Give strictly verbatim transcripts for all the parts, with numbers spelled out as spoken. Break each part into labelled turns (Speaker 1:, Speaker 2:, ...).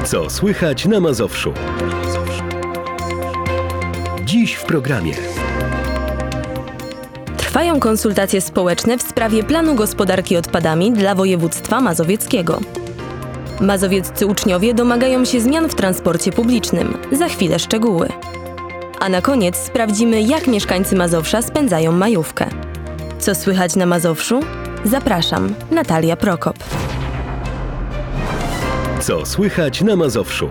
Speaker 1: Co słychać na Mazowszu? Dziś w programie.
Speaker 2: Trwają konsultacje społeczne w sprawie planu gospodarki odpadami dla województwa mazowieckiego. Mazowieccy uczniowie domagają się zmian w transporcie publicznym. Za chwilę szczegóły. A na koniec sprawdzimy, jak mieszkańcy Mazowsza spędzają majówkę. Co słychać na Mazowszu? Zapraszam, Natalia Prokop.
Speaker 1: Co słychać na Mazowszu?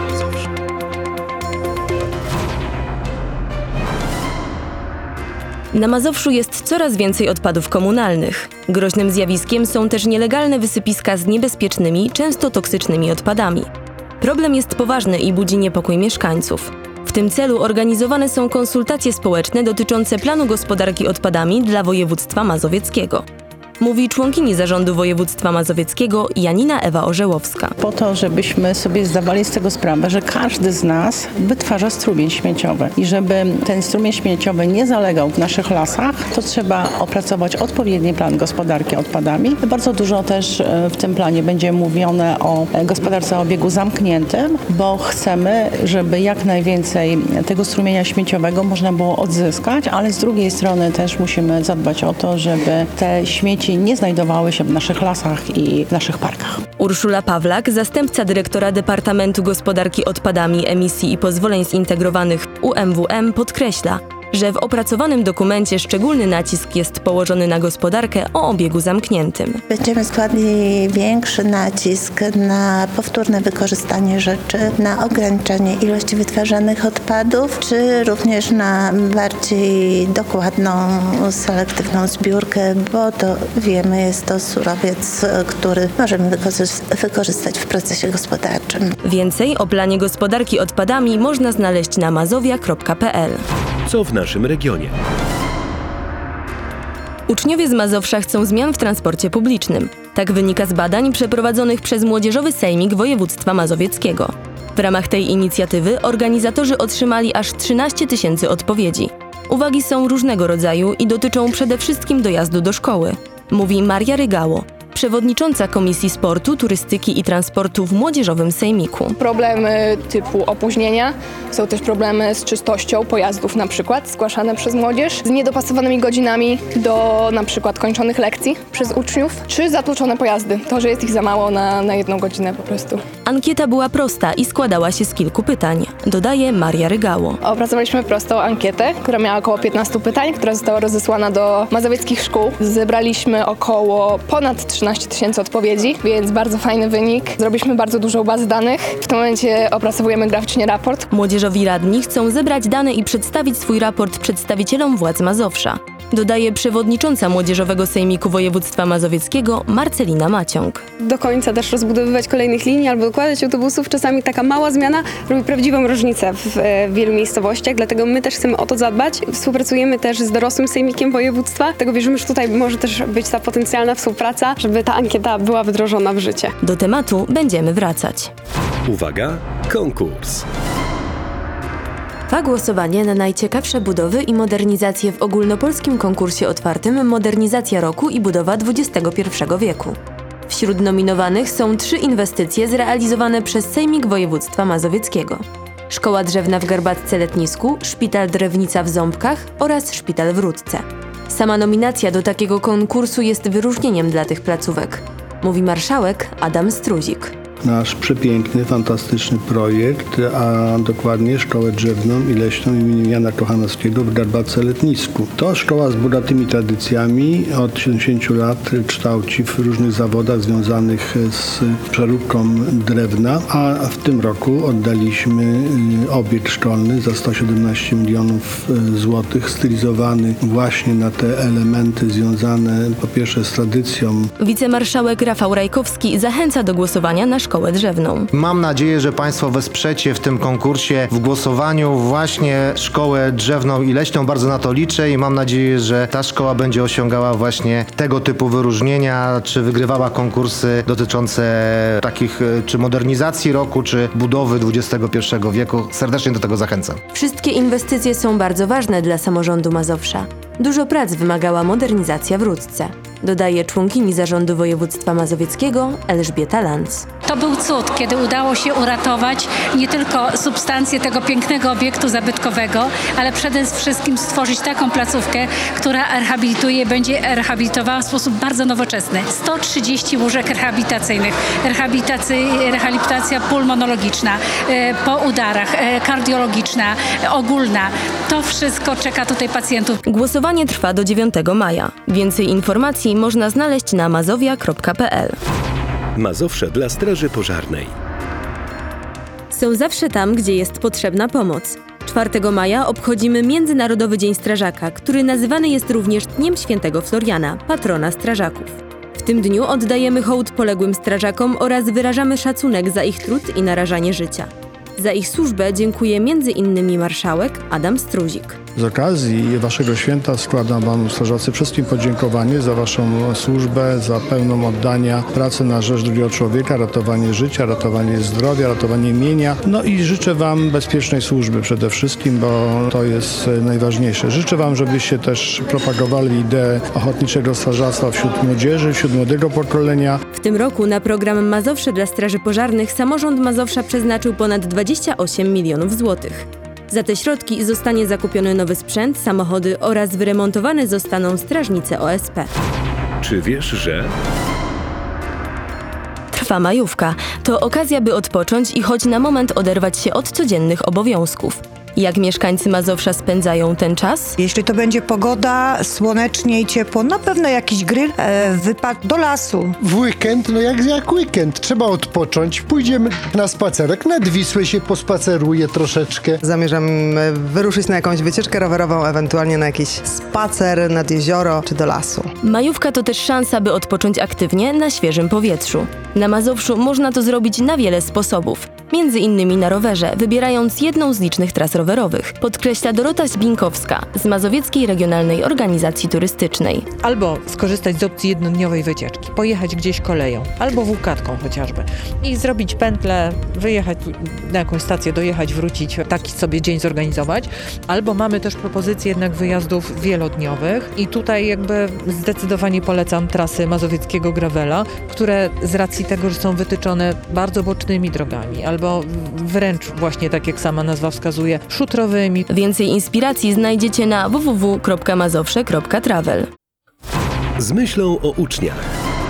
Speaker 2: Na Mazowszu jest coraz więcej odpadów komunalnych. Groźnym zjawiskiem są też nielegalne wysypiska z niebezpiecznymi, często toksycznymi odpadami. Problem jest poważny i budzi niepokój mieszkańców. W tym celu organizowane są konsultacje społeczne dotyczące planu gospodarki odpadami dla województwa mazowieckiego. Mówi członkini Zarządu Województwa Mazowieckiego Janina Ewa Orzełowska.
Speaker 3: Po to, żebyśmy sobie zdawali z tego sprawę, że każdy z nas wytwarza strumień śmieciowy i żeby ten strumień śmieciowy nie zalegał w naszych lasach, to trzeba opracować odpowiedni plan gospodarki odpadami. Bardzo dużo też w tym planie będzie mówione o gospodarce o obiegu zamkniętym, bo chcemy, żeby jak najwięcej tego strumienia śmieciowego można było odzyskać, ale z drugiej strony też musimy zadbać o to, żeby te śmieci nie znajdowały się w naszych lasach i w naszych parkach.
Speaker 2: Urszula Pawlak, zastępca dyrektora Departamentu Gospodarki Odpadami, Emisji i Pozwoleń Zintegrowanych U M W M podkreśla, że w opracowanym dokumencie szczególny nacisk jest położony na gospodarkę o obiegu zamkniętym.
Speaker 4: Będziemy składali większy nacisk na powtórne wykorzystanie rzeczy, na ograniczenie ilości wytwarzanych odpadów, czy również na bardziej dokładną, selektywną zbiórkę, bo to wiemy, jest to surowiec, który możemy wykorzystać w procesie gospodarczym.
Speaker 2: Więcej o planie gospodarki odpadami można znaleźć na mazowia kropka p l.
Speaker 1: Co w naszym regionie?
Speaker 2: Uczniowie z Mazowsza chcą zmian w transporcie publicznym. Tak wynika z badań przeprowadzonych przez Młodzieżowy Sejmik Województwa Mazowieckiego. W ramach tej inicjatywy organizatorzy otrzymali aż trzynaście tysięcy odpowiedzi. Uwagi są różnego rodzaju i dotyczą przede wszystkim dojazdu do szkoły, mówi Maria Rygało, przewodnicząca Komisji Sportu, Turystyki i Transportu w Młodzieżowym Sejmiku.
Speaker 5: Problemy typu opóźnienia, są też problemy z czystością pojazdów na przykład zgłaszane przez młodzież, z niedopasowanymi godzinami do na przykład kończonych lekcji przez uczniów, czy zatłoczone pojazdy, to, że jest ich za mało na, na jedną godzinę po prostu.
Speaker 2: Ankieta była prosta i składała się z kilku pytań, dodaje Maria Rygało.
Speaker 5: Opracowaliśmy prostą ankietę, która miała około piętnaście pytań, która została rozesłana do mazowieckich szkół. Zebraliśmy około ponad trzynaście tysięcy odpowiedzi, więc bardzo fajny wynik. Zrobiliśmy bardzo dużą bazę danych. W tym momencie opracowujemy graficznie raport.
Speaker 2: Młodzieżowi radni chcą zebrać dane i przedstawić swój raport przedstawicielom władz Mazowsza, dodaje przewodnicząca Młodzieżowego Sejmiku Województwa Mazowieckiego Marcelina Maciąg.
Speaker 6: Do końca też rozbudowywać kolejnych linii albo dokładać autobusów. Czasami taka mała zmiana robi prawdziwą różnicę w, w wielu miejscowościach, dlatego my też chcemy o to zadbać. Współpracujemy też z dorosłym sejmikiem województwa, dlatego wierzymy, że tutaj może też być ta potencjalna współpraca, żeby ta ankieta była wdrożona w życie.
Speaker 2: Do tematu będziemy wracać.
Speaker 1: Uwaga, konkurs.
Speaker 2: Trwa głosowanie na najciekawsze budowy i modernizacje w ogólnopolskim konkursie otwartym Modernizacja Roku i Budowa dwudziestego pierwszego wieku. Wśród nominowanych są trzy inwestycje zrealizowane przez Sejmik Województwa Mazowieckiego. Szkoła Drzewna w Garbatce-Letnisku, Szpital Drewnica w Ząbkach oraz Szpital w Rudce. Sama nominacja do takiego konkursu jest wyróżnieniem dla tych placówek, mówi marszałek Adam Struzik.
Speaker 7: Nasz przepiękny, fantastyczny projekt, a dokładnie Szkołę Drzewną i Leśną im. Jana Kochanowskiego w Garbatce-Letnisku. To szkoła z bogatymi tradycjami, od siedemdziesięciu lat kształci w różnych zawodach związanych z przeróbką drewna, a w tym roku oddaliśmy obiekt szkolny za sto siedemnaście milionów złotych, stylizowany właśnie na te elementy związane po pierwsze z tradycją.
Speaker 2: Wicemarszałek Rafał Rajkowski zachęca do głosowania na Szkołę Drzewną.
Speaker 8: Mam nadzieję, że Państwo wesprzecie w tym konkursie w głosowaniu właśnie Szkołę Drzewną i Leśną. Bardzo na to liczę i mam nadzieję, że ta szkoła będzie osiągała właśnie tego typu wyróżnienia, czy wygrywała konkursy dotyczące takich czy modernizacji roku, czy budowy dwudziestego pierwszego wieku. Serdecznie do tego zachęcam.
Speaker 2: Wszystkie inwestycje są bardzo ważne dla samorządu Mazowsza. Dużo prac wymagała modernizacja w Rudce, dodaje członkini Zarządu Województwa Mazowieckiego Elżbieta Lanz.
Speaker 9: To był cud, kiedy udało się uratować nie tylko substancje tego pięknego obiektu zabytkowego, ale przede wszystkim stworzyć taką placówkę, która rehabilituje, będzie rehabilitowała w sposób bardzo nowoczesny. sto trzydzieści łóżek rehabilitacyjnych, rehabilitacy- rehabilitacja pulmonologiczna, e, po udarach, e, kardiologiczna, e, ogólna. To wszystko czeka tutaj pacjentów.
Speaker 2: Głosowanie trwa do dziewiątego maja. Więcej informacji można znaleźć na mazowia kropka p l.
Speaker 1: Mazowsze dla Straży Pożarnej.
Speaker 2: Są zawsze tam, gdzie jest potrzebna pomoc. czwartego maja obchodzimy Międzynarodowy Dzień Strażaka, który nazywany jest również Dniem Świętego Floriana, patrona strażaków. W tym dniu oddajemy hołd poległym strażakom oraz wyrażamy szacunek za ich trud i narażanie życia. Za ich służbę dziękuję między innymi marszałek Adam Struzik.
Speaker 7: Z okazji Waszego święta składam Wam, strażacy, wszystkim podziękowanie za Waszą służbę, za pełną oddania pracy na rzecz drugiego człowieka, ratowanie życia, ratowanie zdrowia, ratowanie mienia. No i życzę Wam bezpiecznej służby przede wszystkim, bo to jest najważniejsze. Życzę Wam, żebyście też propagowali ideę ochotniczego strażactwa wśród młodzieży, wśród młodego pokolenia.
Speaker 2: W tym roku na program Mazowsze dla Straży Pożarnych samorząd Mazowsza przeznaczył ponad dwadzieścia osiem milionów złotych. Za te środki zostanie zakupiony nowy sprzęt, samochody oraz wyremontowane zostaną strażnice O S P.
Speaker 1: Czy wiesz, że...
Speaker 2: Trwa majówka. To okazja, by odpocząć i choć na moment oderwać się od codziennych obowiązków. Jak mieszkańcy Mazowsza spędzają ten czas?
Speaker 10: Jeśli to będzie pogoda, słonecznie i ciepło, na pewno jakiś grill, e, wypad do lasu.
Speaker 11: W weekend, no jak, jak weekend, trzeba odpocząć. Pójdziemy na spacerek, nad Wisłę się pospaceruje troszeczkę.
Speaker 12: Zamierzam wyruszyć na jakąś wycieczkę rowerową, ewentualnie na jakiś spacer nad jezioro czy do lasu.
Speaker 2: Majówka to też szansa, by odpocząć aktywnie na świeżym powietrzu. Na Mazowszu można to zrobić na wiele sposobów. Między innymi na rowerze, wybierając jedną z licznych tras rowerowych, podkreśla Dorota Zbinkowska z Mazowieckiej Regionalnej Organizacji Turystycznej.
Speaker 13: Albo skorzystać z opcji jednodniowej wycieczki, pojechać gdzieś koleją, albo wółkatką chociażby i zrobić pętlę, wyjechać na jakąś stację, dojechać, wrócić, taki sobie dzień zorganizować. Albo mamy też propozycje jednak wyjazdów wielodniowych i tutaj jakby zdecydowanie polecam trasy mazowieckiego gravela, które z racji tego, że są wytyczone bardzo bocznymi drogami, albo wręcz właśnie tak jak sama nazwa wskazuje, szutrowymi.
Speaker 2: Więcej inspiracji znajdziecie na w w w kropka mazowsze kropka travel.
Speaker 1: Z myślą o uczniach.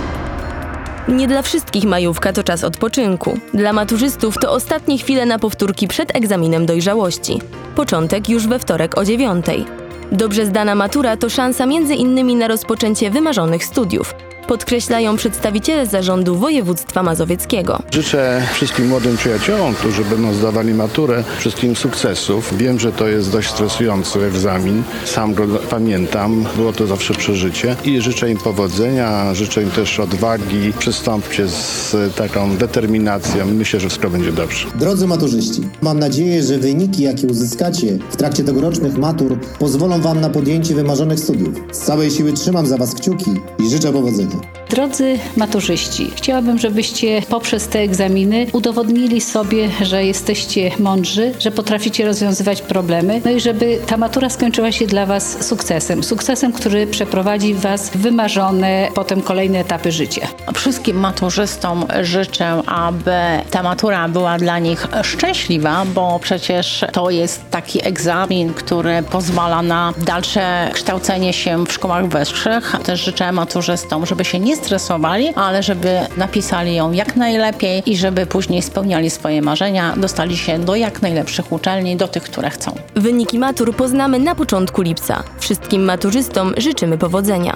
Speaker 2: Nie dla wszystkich majówka to czas odpoczynku. Dla maturzystów to ostatnie chwile na powtórki przed egzaminem dojrzałości. Początek już we wtorek o dziewiątej. Dobrze zdana matura to szansa między innymi na rozpoczęcie wymarzonych studiów. Podkreślają przedstawiciele zarządu województwa mazowieckiego.
Speaker 14: Życzę wszystkim młodym przyjaciołom, którzy będą zdawali maturę, wszystkim sukcesów. Wiem, że to jest dość stresujący egzamin. Sam go pamiętam, było to zawsze przeżycie. I życzę im powodzenia, życzę im też odwagi. Przystąpcie z taką determinacją. Myślę, że wszystko będzie dobrze.
Speaker 15: Drodzy maturzyści, mam nadzieję, że wyniki, jakie uzyskacie w trakcie tegorocznych matur, pozwolą Wam na podjęcie wymarzonych studiów. Z całej siły trzymam za Was kciuki i życzę powodzenia.
Speaker 9: Drodzy maturzyści, chciałabym, żebyście poprzez te egzaminy udowodnili sobie, że jesteście mądrzy, że potraficie rozwiązywać problemy, no i żeby ta matura skończyła się dla Was sukcesem. Sukcesem, który przeprowadzi Was w wymarzone potem kolejne etapy życia.
Speaker 3: Wszystkim maturzystom życzę, aby ta matura była dla nich szczęśliwa, bo przecież to jest taki egzamin, który pozwala na dalsze kształcenie się w szkołach wyższych. Też życzę maturzystom, żeby się nie stresowali, ale żeby napisali ją jak najlepiej i żeby później spełniali swoje marzenia, dostali się do jak najlepszych uczelni, do tych, które chcą.
Speaker 2: Wyniki matur poznamy na początku lipca. Wszystkim maturzystom życzymy powodzenia.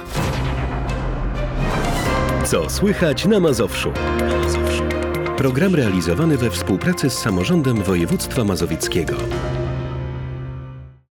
Speaker 1: Co słychać na Mazowszu? Program realizowany we współpracy z samorządem województwa mazowieckiego.